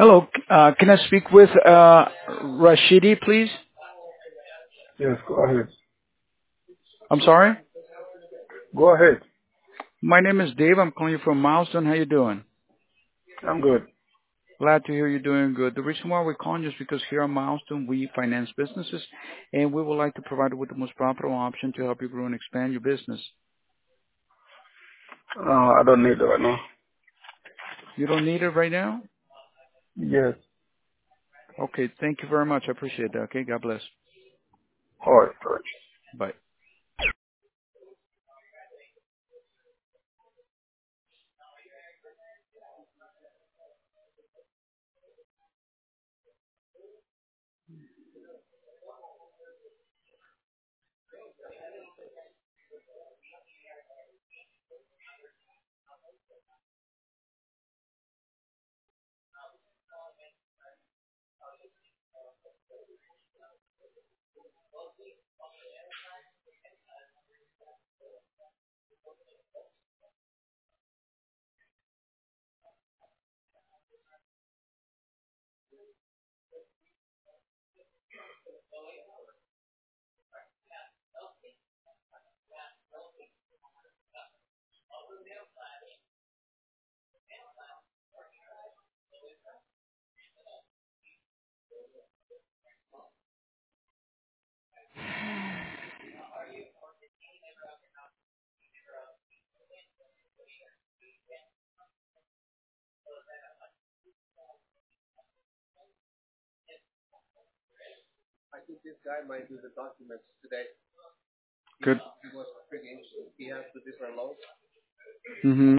Hello. Can I speak with Rashidi, please? Yes, go ahead. I'm sorry. Go ahead. My name is Dave. I'm calling you from Milestone. How you doing? I'm good. Glad to hear you're doing good. The reason why we're calling you is because here at Milestone, we finance businesses, and we would like to provide you with the most profitable option to help you grow and expand your business. I don't need it right now. You don't need it right now? Yes. Okay. Thank you very much. I appreciate that. Okay. God bless. All right. All right. Bye. Good. Mm-hmm.